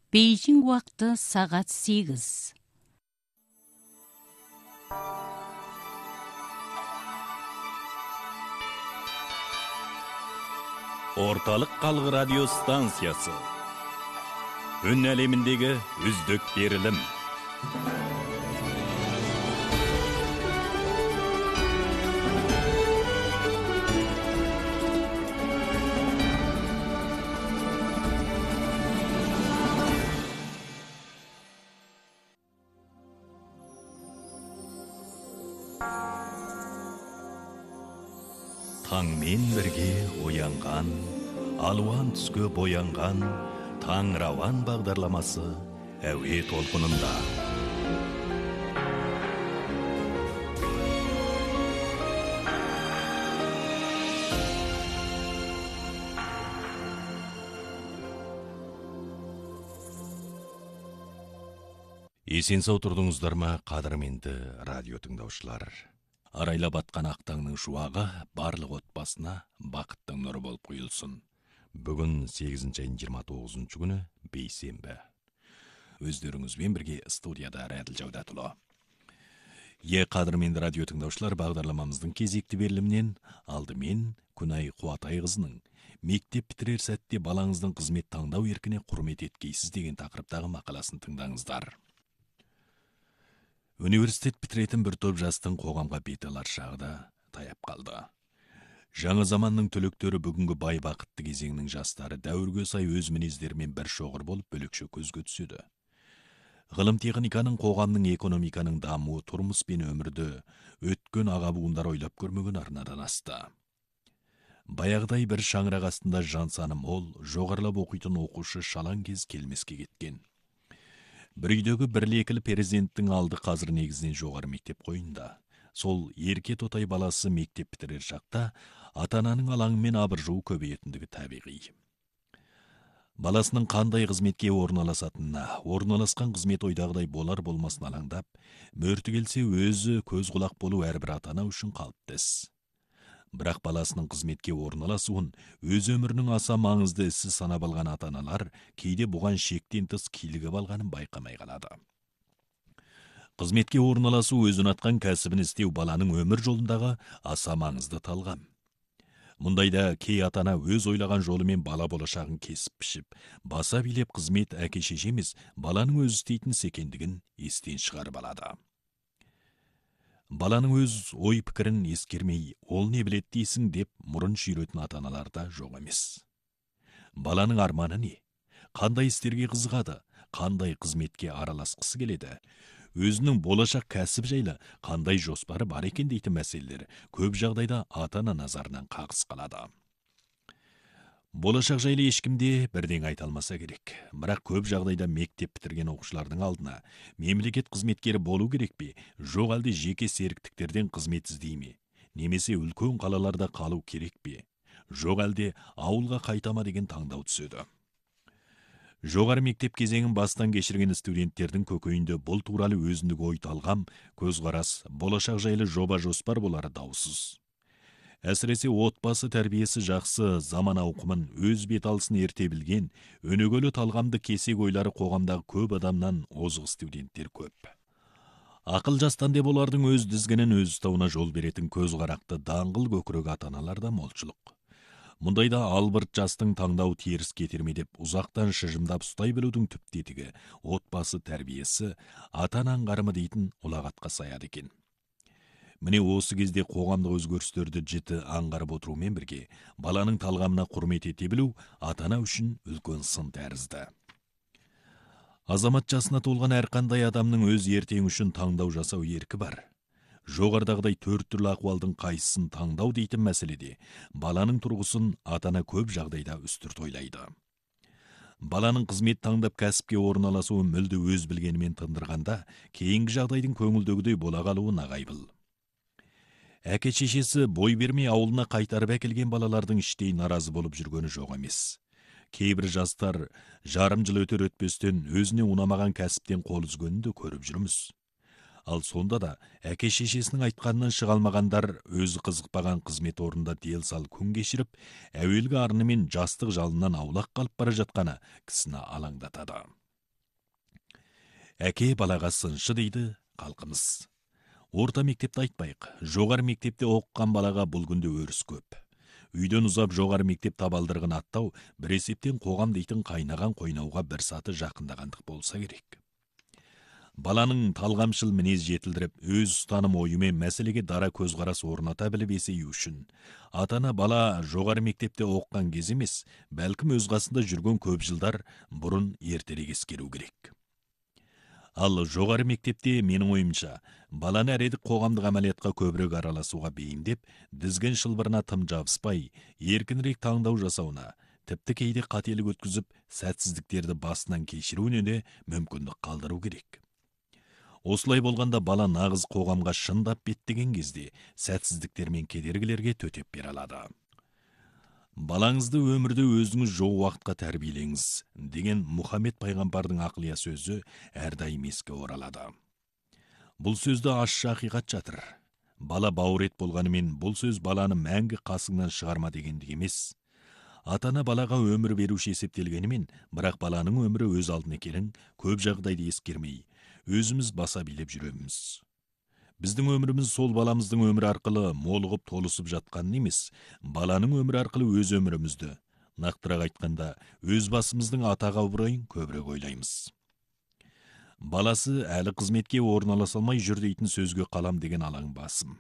Бейжің уақыты сағат 8. Орталық қалғы радио станциясы. Үн әлеміндегі үздік берілім. Таңмен бірге оянған, алуан түске боянған, таң рауан бағдарламасы әуе толқынында. Есен сау тұрдыңыздар ма, қадірменді радио тыңдаушылар? Арайлап атқан ақтаңның шуағы барлық отбасына бақыттың нұры болып құйылсын. Бүгін 8 айының 29 күні бейсенбі. Өздеріңізбен бірге студияда Раділ Жаудатұлы. Қадірменді радио тыңдаушылар, бағдарламамыздың кезекті берілімнен алдымен Күнай Қуатайқызының мектеп бітірер сәтте балаңыздың қызмет таңдау еркіне құрмет еткейсіз деген тақырыптағы мақаласын тыңдаңыздар. Университет бітіретін бір топ жастың қоғамға бет алар шағы да таяп қалды. Жаңа заманның түлектері бүгінгі бай бақытты кезеңнің жастары дәуірге сай өз мінездерімен бір шоғыр болып бөлекше көзге түседі. Ғылым техниканың, қоғамның, экономиканың дамуы тұрмыс пен өмірді өткен аға буындар ойлап көрмеген арнадан асты. Баяғыдай бір шаңырақ астында жан саны мол, жоғарылап оқитын оқушы шалан кез келмеске кеткен. Бір үйдегі бірлі-екілі перзенттің алды қазір негізінен жоғары мектеп қойында. Сол ерке тотай баласы мектеп бітірер шақта ата-ананың алаңымен абыржуы көбейетіндігі табиғи. Баласының қандай қызметке орналасатынына, орналасқан қызмет ойдағыдай болар болмасын алаңдап, мөрті келсе өзі көз құлақ болу әрбір ата-ана үшін қалыпты іс. Бірақ баласының қызметке орналасуын өз өмірінің аса маңызды ісі санап алған ата-аналар кейде бұған шектен тыс килігіп алғанын байқамай қалады. Қызметке орналасу өзін атқан кәсібін істеу баланың өмір жолындағы аса маңызды талғам. Мұндайда кей ата-ана өз ойлаған жолымен бала болашағын кесіп пішіп, баса билеп қызмет әке-шеше емес, баланың өз істейтін екендігін естен шығарып алады. Баланың өз ой пікірін ескермей, ол не білет дейсің деп мұрын шүйретін ата-аналар да жоқ емес. Баланың арманы не? Қандай істерге қызығады? Қандай қызметке араласқысы келеді? Өзінің болашақ кәсіп жайлы қандай жоспары бар екен дейтін мәселелер көп жағдайда ата-ана назарынан қағыс қалады. Болашақ жайлы ешкімде бірден айта алмаса керек. Бірақ көп жағдайда мектеп бітірген оқушылардың алдына мемлекет қызметкері болу керек пе, жоқ әлде жеке серіктіктерден қызмет іздей ме? Немесе үлкен қалаларда қалу керек пе? Жоқ әлде ауылға қайтама деген таңдау түседі. Жоғары мектеп кезеңін бастан кешірген студенттердің көкейінде бұл туралы өзіндік ой талғам, көзқарас, болашақ жайлы жоба жоспар болары даусыз. Әсіресе отбасы тәрбиесі жақсы, заман ауқымын өз бет алысын ерте білген, өнегөлі талғамды кесек ойлары қоғамдағы көп адамнан озық студенттер көп. Ақыл жастан деп олардың өз дізгінін өз ұстауына жол беретін көзқарақты даңғыл көкірек ата-аналар да молшылық. Мұндайда албырт жастың таңдау теріс кетерме деп ұзақтан шыжымдап ұстай білудің түп тетігі отбасы тәрбиесі, ата-ана аңғарымы дейтін ұлағатқа саяды екен. Міне осы кезде қоғамдық өзгерістерді жіті аңғарып отырумен бірге, баланың талғамына құрмет ете білу ата-ана үшін үлкен сын тәрізді. Азамат жасына толған әрқандай адамның өз ертең үшін таңдау жасау еркі бар. Жоғарыдағыдай төрт түрлі ахуалдың қайсысын таңдау дейтін мәселеде, баланың тұрғысын ата-ана көп жағдайда үстірт ойлайды. Баланың қызмет таңдап кәсіпке орналасуы мүлде өз білгенімен тындырғанда, кейінгі жағдайдың көңілдегідей бола қалуы нағайбыл. Әке-шешесі бой бермей ауылына қайтарып әкелген балалардың іштей наразы болып жүргені жоқ емес. Кейбір жастар жарым жыл өтер өтпестен өзіне ұнамаған кәсіптен қол үзгенін де көріп жүрміз. Ал сонда да әке-шешесінің айтқанынан шыға алмағандар өзі қызықпаған қызмет орнында дел сал күн кешіріп, әуелгі арны мен жастық жалынан аулақ қалып бара жатқаны кісіні алаңдатады. Әке балаға сыншы дейді халқымыз. Орта мектепті айтпайық, жоғары мектепте оқыған балаға бұл күнде өріс көп. Үйден ұзап жоғары мектеп табалдырығын аттау бір есептен қоғам дейтін қайнаған қойнауға бір саты жақындағандық болса керек. Баланың талғамшыл мінез жетілдіріп, өз ұстаным ойымен мәселеге дара көзқарас орната біліп есею үшін, атана бала жоғары мектепте оқыған кез емес, бәлкім өз қасында жүрген көп жылдар бұрын ертерек ескеру керек. Ал жоғары мектепте менің ойымша, баланы әредік қоғамдық әмәлиятқа көбірек араласуға бейімдеп, дізген шылбырына тым жабыспай, еркінірек таңдау жасауына, тіпті кейде қателік өткізіп, сәтсіздіктерді басынан кешіруіне де мүмкіндік қалдыру керек. Осылай болғанда бала нағыз қоғамға шындап беттеген кезде сәтсіздіктер мен кедергілерге төтеп бере алады. Балаңызды өмірде өзіңіз жоқ уақытқа тәрбиелеңіз деген Мұхаммед пайғамбардың ақылия сөзі әрдайым еске оралады. Бұл сөзді ащы ақиқат жатыр. Бала бауыр ет болғанымен бұл сөз баланы мәңгі қасыңнан шығарма дегендік емес. Атана балаға өмір беруші есептелгенімен, бірақ баланың өмірі өз алдына екенін көп жағдайда ескермей, өзіміз баса билеп жүреміз. Біздің өміріміз сол баламыздың өмірі арқылы молығып толысып жатқанын емес, баланың өмірі арқылы өз өмірімізді, нақтырақ айтқанда, өз басымыздың атағы абыройын көбірек ойлаймыз. Баласы әлі қызметке орналаса алмай жүр дейтін сөзге қалам деген алаң басым.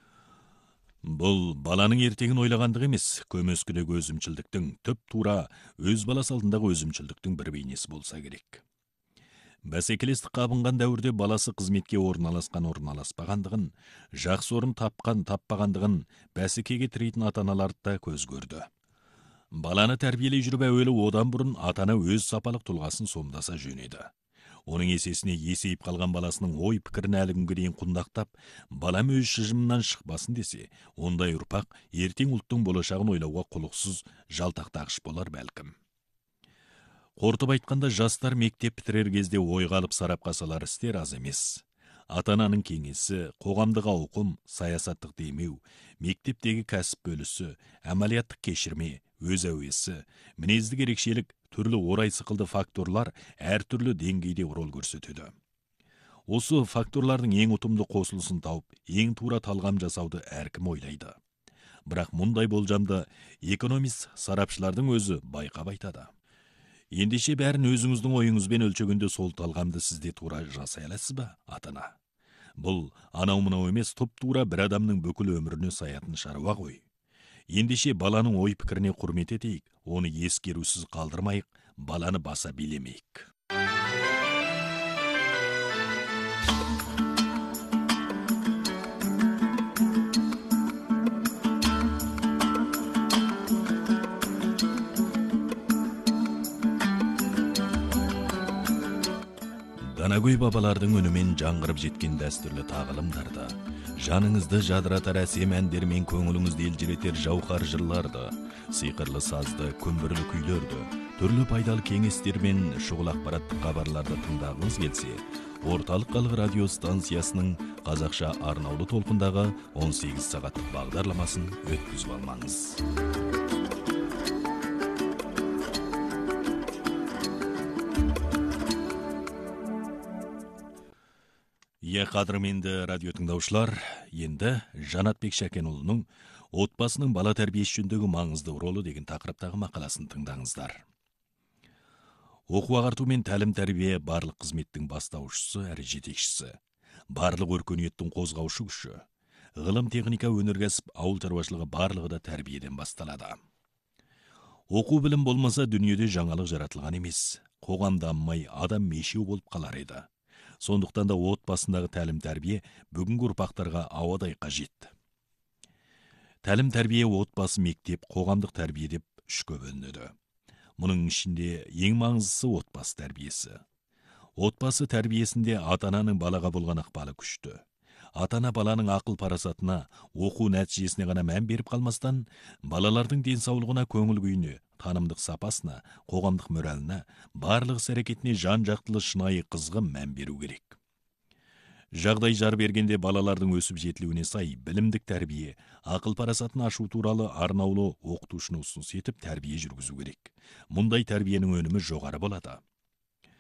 Бұл баланың ертеңін ойлағандық емес, көмескідегі өзімшілдіктің, түп тура өз баласы алдындағы өзімшілдіктің бір бейнесі болса керек. Бәсекелестік қабынған дәуірде баласы қызметке орналаспағандығын, жақсы орын таппағандығын бәсекеге тірейтін ата-аналарды да көз көрді. Баланы тәрбиелей жүріп әуелі одан бұрын ата-ана өз сапалық тұлғасын сомдаса жөнеді. Оның есесіне есейіп қалған баласының ой пікірін әлі күнге дейін құндақтап, балам өз шыжымынан шықпасын десе, ондай ұрпақ ертең ұлттың болашағын ойлауға құлықсыз жалтақтағыш болар бәлкім. Қортып айтқанда, жастар мектеп бітірер кезде ойға алып сарапқа салар істер аз емес. Ата-ананың кеңесі, қоғамдық ауқым, саясаттық демеу, мектептегі кәсіп бөлісі, әмәлияттық кешірме, өз әуесі, мінездік ерекшелік, түрлі орай сықылды факторлар әртүрлі деңгейде рол көрсетеді. Осы факторлардың ең ұтымды қосылысын тауып, ең тура талғам жасауды әркім ойлайды. Бірақ мұндай болжамды экономист сарапшылардың өзі байқап айтады. Ендеше бәрін өзіңіздің ойыңызбен өлшегенде сол талғамды сізде тура жасай аласыз ба, ата-ана? Бұл анау-мынау емес, тұп-тура бір адамның бүкіл өміріне саятын шаруа ғой. Ендеше баланың ой пікіріне құрмет етейік, оны ескерусіз қалдырмайық, баланы баса билемейік. Данагөй бабалардың үнімен жаңғырып жеткен дәстүрлі тағылымдарды, жаныңызды жадыратар әсем әндермен көңіліңізді елжіретер жауһар жырларды, сиқырлы сазды, күмбірлі күйлерді, түрлі пайдалы кеңестер мен шұғыл ақпараттық хабарларды тыңдағыңыз келсе, Орталық халық радио станциясының қазақша арнаулы толқындағы 18 сағаттық бағдарламасын өткізіп алмаңыз. Қадірменді радио тыңдаушылар, енді Жанатбек Шәкенұлының отбасының бала тәрбиесі жөніндегі маңызды ролы деген тақырыптағы мақаласын тыңдаңыздар. Оқу-ағарту мен тәлім-тәрбие барлық қызметтің бастаушысы әрі жетекшісі, барлық өркениеттің қозғаушы күші. Ғылым, техника, өнеркәсіп, ауыл шаруашылығы барлығы да тәрбиеден басталады. Оқу білім болмаса дүниеде жаңалық жаратылған емес, қоғам дамымай адам мешеу болып қалар еді. Сондықтан да отбасындағы тәлім-тәрбие бүгінгі ұрпақтарға ауадай қажет. Тәлім-тәрбие отбасы, мектеп, қоғамдық тәрбие деп үшке бөлінеді. Мұның ішінде ең маңыздысы отбасы тәрбиесі. Отбасы тәрбиесінде ата-ананың балаға болған ықпалы күшті. Ата-ана баланың ақыл парасатына, оқу нәтижесіне ғана мән беріп қалмастан, балалардың денсаулығына, көңіл күйіне, танымдық сапасына, қоғамдық мораліне, барлық іс-әрекетіне жан-жақтылы шынайы қызғын мән беру керек. Жағдай жар бергенде балалардың өсіп жетілуіне сай білімдік тәрбие, ақыл парасатын ашу туралы арнаулы оқытушыны ұсыныс етіп тәрбие жүргізу керек. Мұндай тәрбиенің өнімі жоғары болады.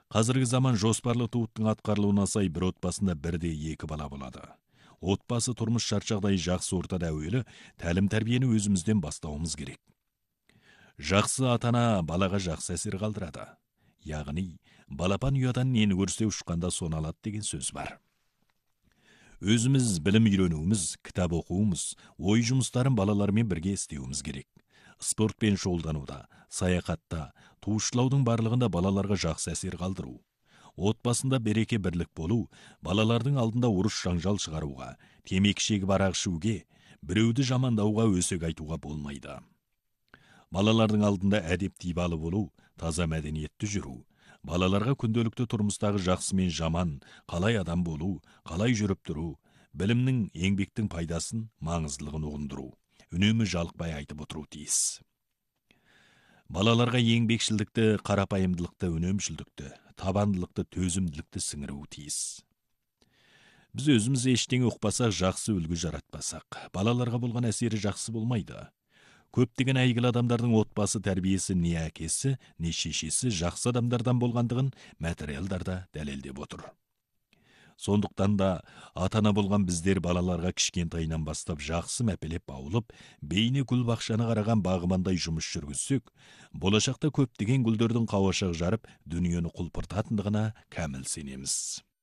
Қазіргі заман жоспарлы туыттың атқарылуына сай бір отбасында бірде екі бала болады. Отбасы тұрмыс шарт-жағдайы жақсы ортада әуелі тәлім тәрбиені өзімізден бастауымыз керек. Жақсы ата-ана балаға жақсы әсер қалдырады. Яғни, балапан ұядан нені көрсе ұшқанда соны алады деген сөз бар. Өзіміз білім үйренуіміз, кітап оқуымыз, ой жұмыстарын балалармен бірге істеуіміз керек. Спортпен шұғылдануда, саяхатта, туышылаудың барлығында балаларға жақсы әсер қалдыру. Отбасында береке бірлік болу, балалардың алдында ұрыс жаңжал шығаруға, темекі шегіп арақ ішуге, біреуді жамандауға өсек айтуға болмайды. Балалардың алдында әдеп тибалы болу, таза мәдениетті жүру, балаларға күнделікті тұрмыстағы жақсы мен жаман, қалай адам болу, қалай жүріп тұру, білімнің, еңбектің пайдасын, маңыздылығын ұғындыру, үнемі жалықпай айтып отыру тиіс. Балаларға еңбекшілдікті, қарапайымдылықты, үнемшілдікті, табандылықты, төзімділікті сіңіру тиіс. Біз өзіміз ештеңе ұқпасақ, жақсы үлгі жаратпасақ, балаларға болған әсері жақсы болмайды. Көптеген әйгілі адамдардың отбасы тәрбиесі не әкесі, не шешесі жақсы адамдардан болғандығын материалдарда дәлелдеп отыр. Сондықтан да ата-ана болған біздер балаларға кішкентайынан бастап жақсы мәпелеп баулып, бейне гүл бақшаны қараған бағымандай жұмыс жүргізсек, болашақта көптеген гүлдердің қауашақ жарып, дүниені құлпыртатындығына кәміл сенеміз.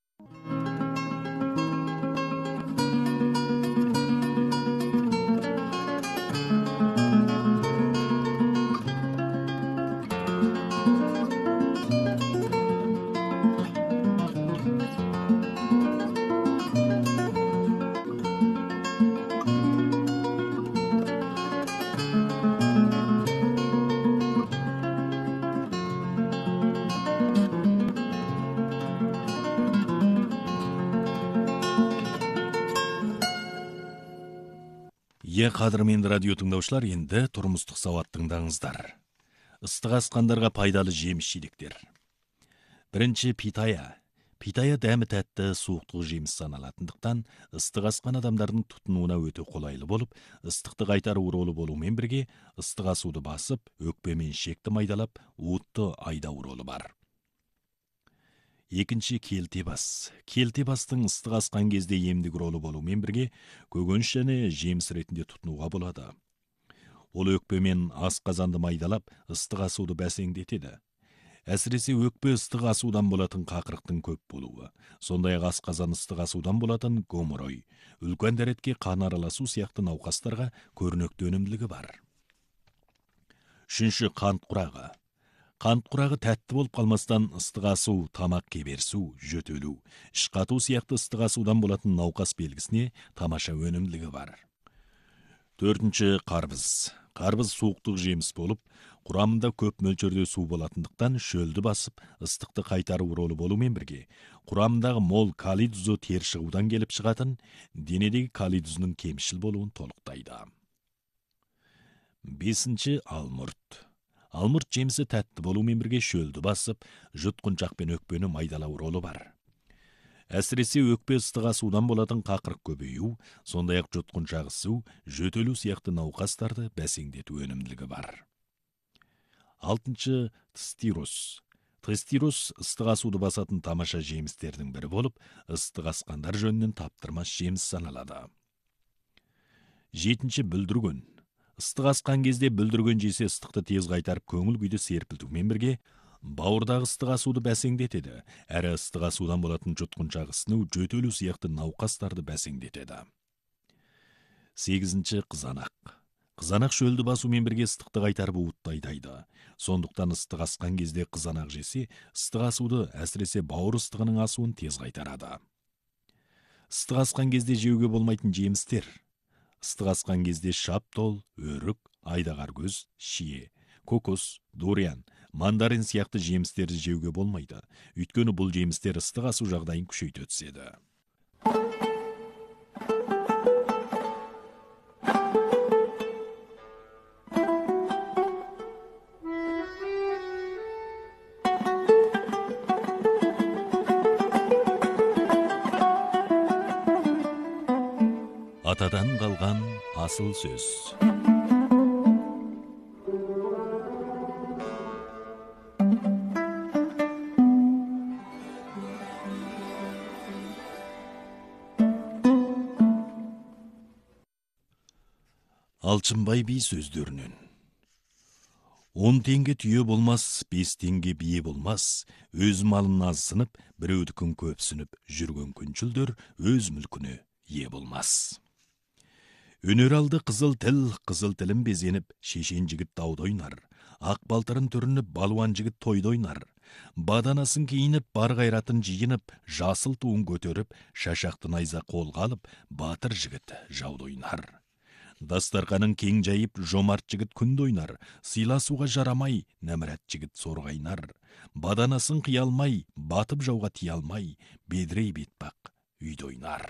Қадірменді радио тыңдаушылар, енді тұрмыстық сауат тыңдаңыздар. Ыстық асқандарға пайдалы жеміс-жидектер. Бірінші питая. Питая дәмі тәтті, суықтық жеміс саналатындықтан, ыстық асқан адамдардың тұтынуына өте қолайлы болып, ыстықты қайтару ролы болумен бірге, ыстық асуды басып, өкпемен шекті майдалап, уытты айдау ролы бар. Екінші келтебас. Келтебастың ыстық асқан кезде емдік ролы болумен бірге, көкөніс және жеміс ретінде тұтынуға болады. Ол өкпемен асқазанды майдалап, ыстық асуды бәсеңдетеді. Әсіресе өкпе ыстық асудан болатын қақырықтың көп болуы, сондай-ақ асқазан ыстық асудан болатын гоморой, үлкен дәретке қан араласу сияқты науқастарға көрнекті өнімділігі бар. Үшінші қант құрағы. Қант құрағы тәтті болып қалмастан ыстық асу, тамақ кеберсу, жөтелу, іш қату сияқты ыстық асудан болатын науқас белгісіне тамаша өнімділігі бар. Төртінші қарбыз. Қарбыз суықтық жеміс болып, құрамында көп мөлшерде су болатындықтан шөлді басып, ыстықты қайтару ролы болумен бірге, құрамындағы мол калий тұзы тер шығудан келіп шығатын, денедегі калий тұзының кемшіл болуын толықтайды. Бесінші алмұрт. Алмұрт жемісі тәтті болумен бірге шөлді басып, жұтқыншақ пен өкпені майдалау ролы бар. Әсіресе өкпе ыстық асудан болатын қақырық көбею, сондай-ақ жұтқыншақ ісу, жөтелу сияқты науқастарды бәсеңдету өнімділігі бар. Алтыншы тестирус. Тестирус ыстық асуды басатын тамаша жемістердің бірі болып, ыстық асқандар жөнінен таптырмас жеміс саналады. Жетінші бүлдірген. Ыстық асқан кезде бүлдірген жесе ыстықты тез қайтарып көңіл күйді серпілтумен бірге, бауырдағы ыстық асуды бәсеңдетеді, әрі ыстық асудан болатын жұтқыншақ ісіну, жөтелу сияқты науқастарды бәсеңдетеді. Сегізінші қызанақ. Қызанақ шөлді басумен бірге ыстықты қайтарып уытты айдайды. Сондықтан ыстық асқан кезде қызанақ жесе, ыстық асуды, әсіресе бауыр ыстығының асуын тез қайтарады. Ыстық асқан кезде жеуге болмайтын жемістер. Ыстық асқан кезде шаптол, өрік, айдағаркөз, шие, кокос, дуриан, мандарин сияқты жемістерді жеуге болмайды. Өйткені бұл жемістер ыстық асу жағдайын күшейте түседі. Атадан қалған асыл сөз. Алшынбай би сөздерінен. 10 теңге түйе болмас, 5 теңге бие болмас, өз малын азсынып, біреудікін көпсініп, жүрген күншілдер өз мүлкіне ие болмас. Өнер алды қызыл тілін безеніп, шешен жігіт дауды ойнар. Ақ балтырын түрініп, балуан жігіт тойды ойнар. Баданасын киініп, бар қайратын жиынып, жасыл туын көтеріп, шашақты найза қолға алып, батыр жігіт жауды ойнар. Дастарқаның кең жайып, жомарт жігіт күнді ойнар. Сыйласуға жарамай, нәмірат жігіт сорғайнар. Баданасын қиялмай, батып жауға тиялмай, бедрей бетпақ үйді ойнар.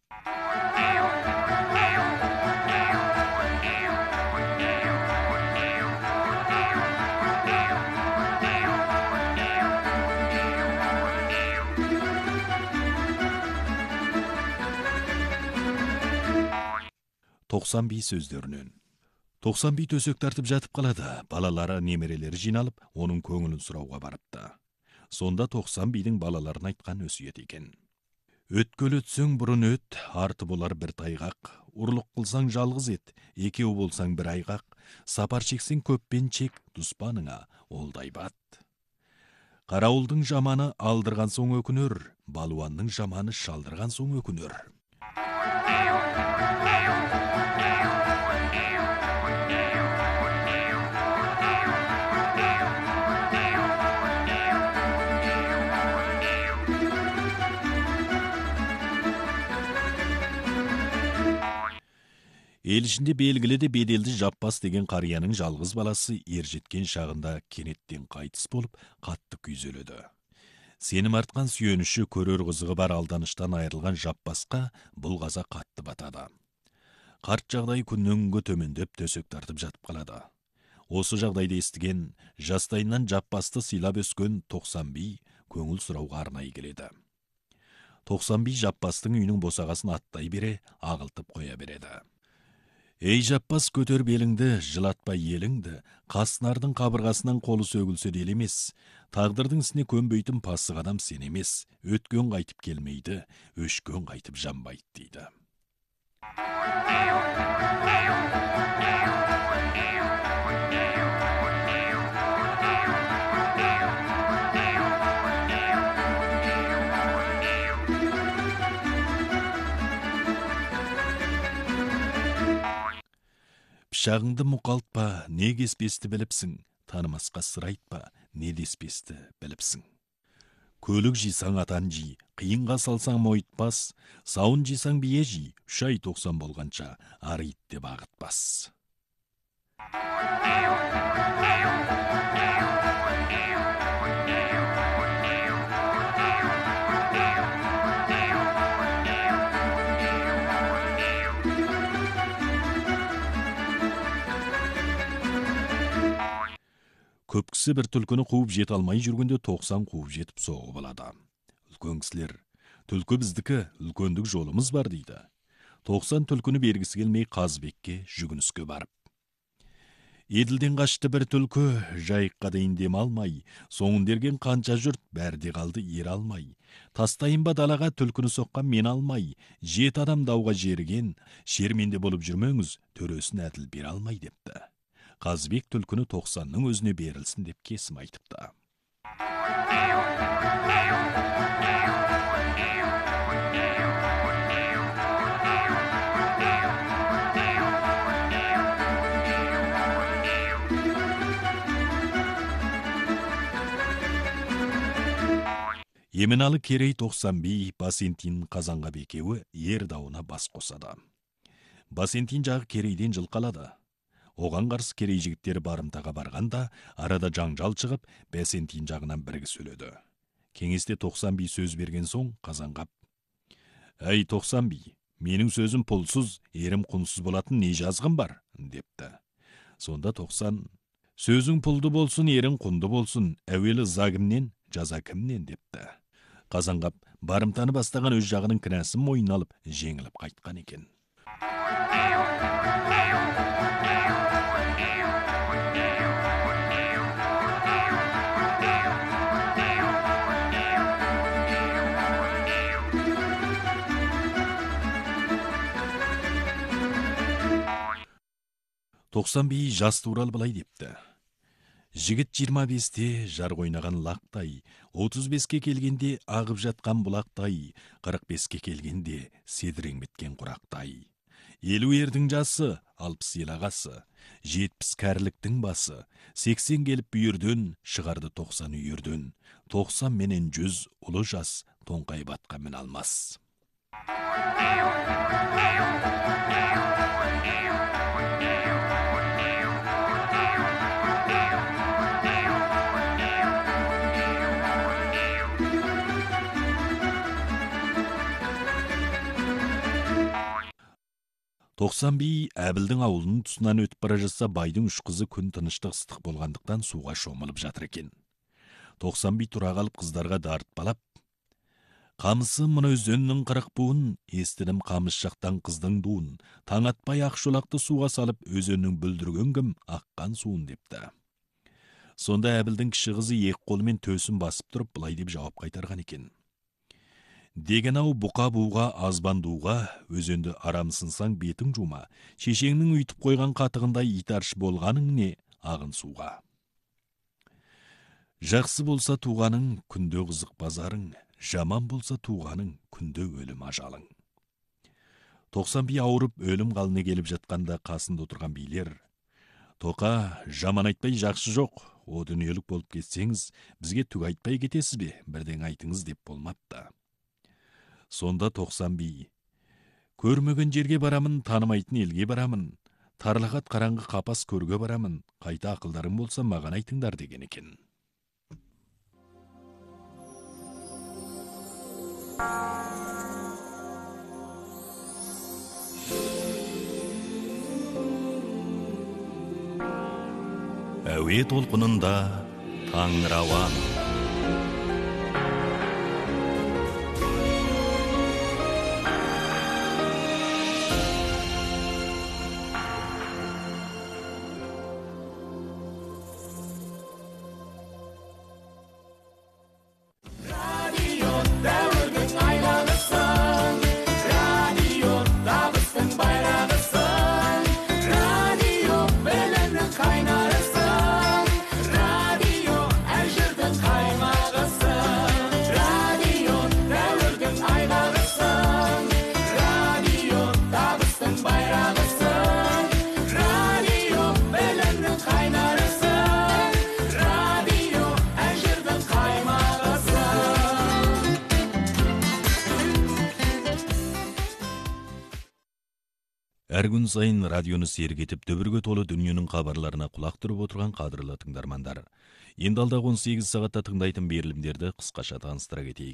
90 би сөздерінен. 90 би төсек тартып жатып қалады. Балалары, немерелері жиналып, оның көңілін сұрауға барыпты. Сонда 90 бидің балаларын айтқан өсиет екен. Өткел өтсең бұрын өт, арты болар бір тайғақ. Ұрлық қылсаң жалғыз ет, екеу болсаң бір айғақ. Сапар шексең көппен чек, дуспаныңа олдай бат. Қарауылдың жаманы алдырған соң өкінер, балуанның жаманы шалдырған соң өкінер. Ел ішінде белгілі де беделді Жаппас деген қарияның жалғыз баласы ержеткен шағында кенеттен қайтыс болып, қатты күйзеледі. Сенім артқан сүйеніші, көрер қызығы бар алданыштан айырылған Жаппасқа бұл қаза қатты батады. Қарт жағдай күннен күнге төмендеп төсек тартып жатып қалады. Осы жағдайды естіген, жастайынан Жаппасты сыйлап өскен 90 би көңіл сұрауға арнайы келеді. 90 би Жаппастың үйінің босағасын аттай бере, ағылтып қоя береді. Ей Жаппас, көтер беліңді, жылатпа еліңді, қасынардың қабырғасынан қолы сөгілсе де емес. Тағдырдың ісіне көнбейтін пасық адам сен емес. Өткен қайтып келмейді, өшкен қайтып жанбайды дейді. Пышағыңды мұқалтпа, не кеспесті біліпсің, танымасқа сыр айтпа, не деспесті біліпсің. Көлік жисаң атан жи, қиынға салсаң мойытпас, сауын жисаң бие жи, 3 ай 90 болғанша ары ит деп ағытпас. Көп кісі бір түлкіні қуып жет алмай жүргенде 90 қуып жетіп соғып алады. Үлкен кісілер, түлкі біздікі, үлкендік жолымыз бар дейді. 90 түлкіні бергісі келмей Қазбекке жүгініске барып. Еділден қашты бір түлкі, жайыққа дейін дем алмай, соңын дерген қанша жұрт бәрде қалды ер алмай. Тастайын ба далаға түлкіні соққан мен алмай, 7 адам дауға жерген, шерменде болып жүрмеңіз, төресін әділ бере алмай депті. Қазбек түлкіні 90-ның өзіне берілсін деп кесім айтыпты. Еменалы Керей 90 би Басентин Қазанғап екеуі ер дауына бас қосады. Басентин жағы Керейден жылқалады. Оған қарсы Керей жігіттері барымтаға барғанда, арада жаңжал шығып, Басентин жағынан біргі сөйледі. Кеңесте 90 би сөз берген соң Қазанғап: «Әй 90 би, менің сөзім пұлсыз, ерім құнсыз болатын не жазғым бар?» депті. Сонда 90: «Сөзің пұлды болсын, ерің құнды болсын, әуелі ыза кімнен, жаза кімнен?» депті. Қазанғап барымтаны бастаған өз жағының кінәсін мойнына алып, жеңіліп қайтқан екен. 90 жас туралы былай депті. Жігіт 25-те жар ойнаған лақтай, 35-ке келгенде ағып жатқан бұлақтай, 45-ке келгенде седірен біткен құрақтай. 50 ердің жасы, 60 ел ағасы, 70 кәріліктің басы, 80 келіп бүйірден, шығарды 90 үйірден, 90 менен 100 ұлы жас, тоңқай батқа мін алмас. Тоқсан би Әбілдің ауылының тұсынан өтіп бара жатса, байдың үш қызы күн тыныштық ыстық болғандықтан суға шомылып жатыр екен. 90 би тұра қалып қыздарға дарытпалап, қамысы мұны өзеннің 40 буын, естідім қамыс жақтан қыздың дуын, таң атпай ақ шолақты суға салып, өзеннің бүлдірген кім аққан суын депті. Сонда Әбілдің кіші қызы екі қолымен төсін басып тұрып, былай деп жауап қайтарған екен. Деген ау бұқа буға азбандуға, өзенді арамсынсаң бетің жума, шешеңнің үйтіп қойған қатығындай итаршы болғаның не ағын суға. Жақсы болса туғаның, күнде қызық базарың, жаман болса туғаның, күнде өлім ажалың. 90 би ауырып өлім қалыны келіп жатқанда қасында отырған билер, тоқа, жаман айтпай жақсы жоқ, о дүниелік болып кетсеңіз, бізге түк айтпай кетесіз бе, бірден айтыңыз деп болмапты. Сонда 90 би, көрмеген жерге барамын, танымайтын елге барамын, тарлақат қараңғы қапас көрге барамын, қайта ақылдарың болса маған айтыңдар деген екен. Әуе толқынында таңырауан, Әр күн сайын радионы сергетіп, дүбірге толы дүниенің хабарларына құлақ түріп отырған қадірлі тыңдармандар. Енді алдағы 18 сағатта тыңдайтын берілімдерді қысқаша таныстыра кетейік.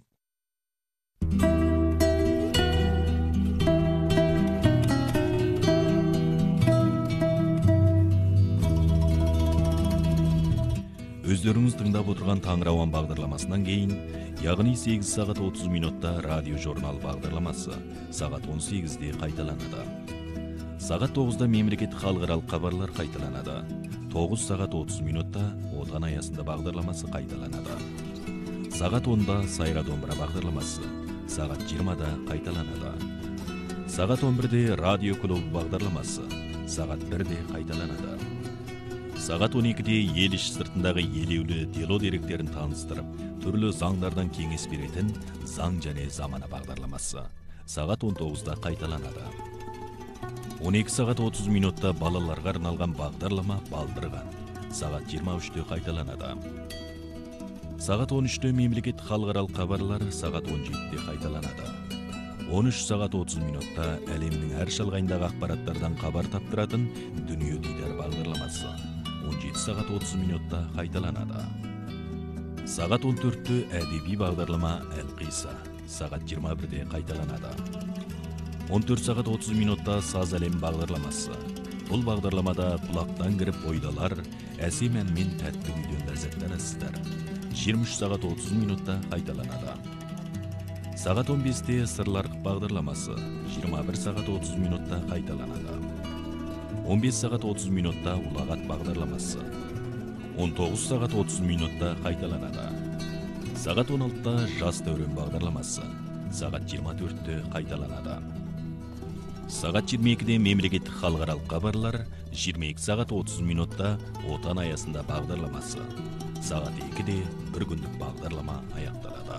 Өздеріңіз тыңдап отырған Таңырауан бағдарламасынан кейін, яғни 8 сағат 30 минутта радио журнал бағдарламасы, сағат 18-де қайталанады. Сағат 9-да мемлекеттік халықаралық хабарлар қайталанады. 9 сағат 30 минутта отан аясында бағдарламасы қайталанады. Сағат 10-да сайра домбыра бағдарламасы, сағат 20-да қайталанады. Сағат 11-де радио клуб бағдарламасы, сағат 1-де қайталанады. Сағат 12-де ел іш сыртындағы елеулі дело деректерін таныстырып, түрлі заңдардан кеңес беретін заң және замана бағдарламасы, сағат 19-да қайталанады. 12 сағат 30 минутта балаларға арналған бағдарлама «Балдырған», сағат 23-де қайталанады. Сағат 13-де мемлекеттік халықаралық хабарлар, сағат 17-де қайталанады. 13 сағат 30 минутта әлемнің әр шалғайындағы ақпараттардан хабар таптыратын «Дүние дидар» бағдарламасы, 17 сағат 30 минутта қайталанады. Сағат 14-те әдеби бағдарлама «Әлқиса», сағат 21-де қайталанады. 14 сағат 30 минутта саз әлем бағдарламасы. Бұл бағдарламада құлақтан кіріп ойдалар, әсем әнмен тәтті күйден ләззаттанасыздар. 23 сағат 30 минутта қайталанады. Сағат 15-те сырлар бағдарламасы, 21 сағат 30 минутта қайталанады. 15 сағат 30 минутта ұлағат бағдарламасы, 19 сағат 30 минутта қайталанады. Сағат 16-та жас дәурен бағдарламасы, сағат 24-те қайталанады. Сағат 22-де мемлекеттік халықаралық хабарлар, 22 сағат 30 минутта отан аясында бағдарламасы. Сағат 2-де бір күндік бағдарлама аяқталады.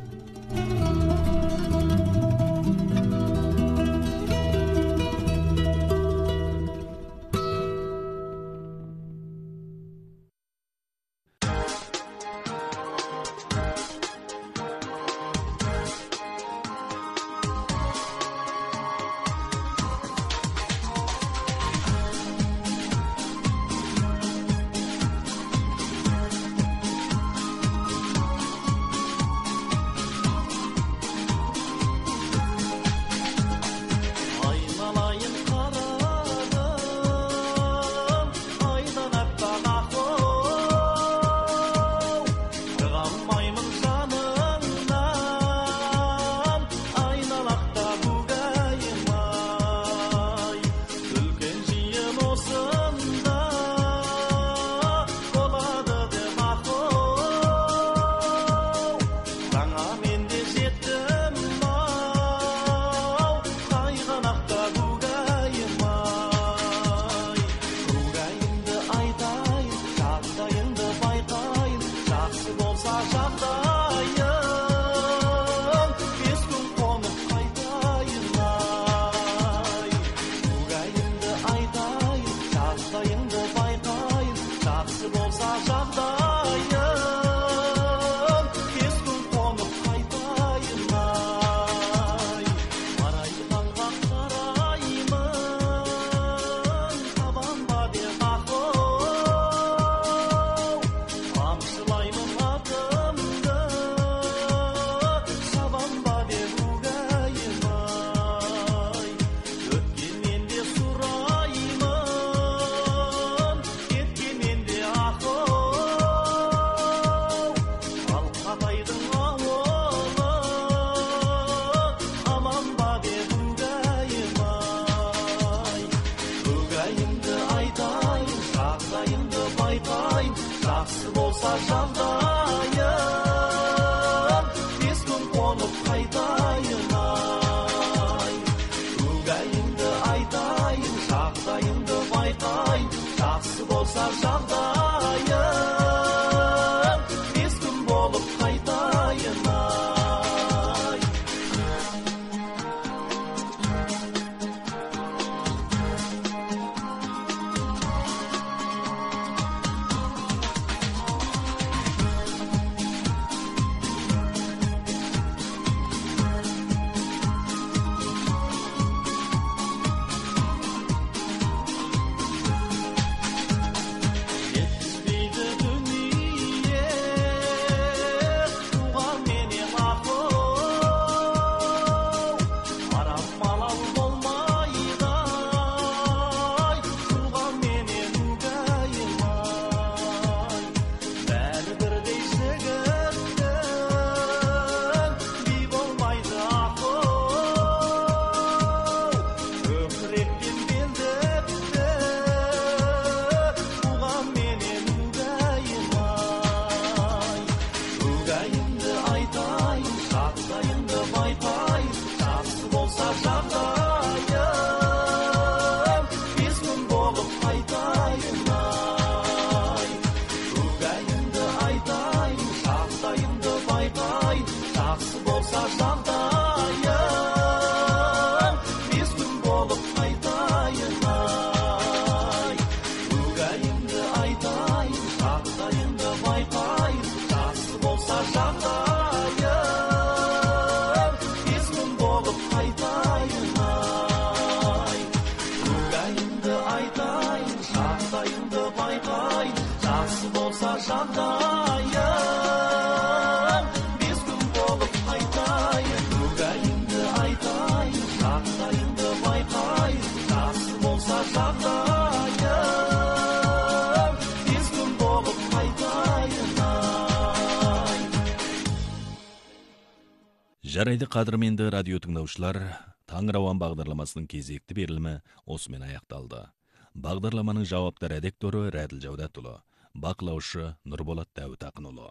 Жарайды қадірменді радио тыңдаушылар, Таңырауан бағдарламасының кезекті берілімі осымен аяқталды. Бағдарламаның жауапты редакторы Рәділ Жаудатұлы, бақылаушы Нұрболат Дәуіт Ақынұлы.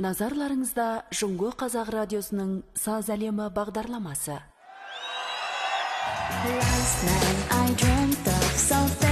Назарларыңызда Жұңго Қазақ радиосының саз әлемі бағдарламасы. Last night I dreamt of something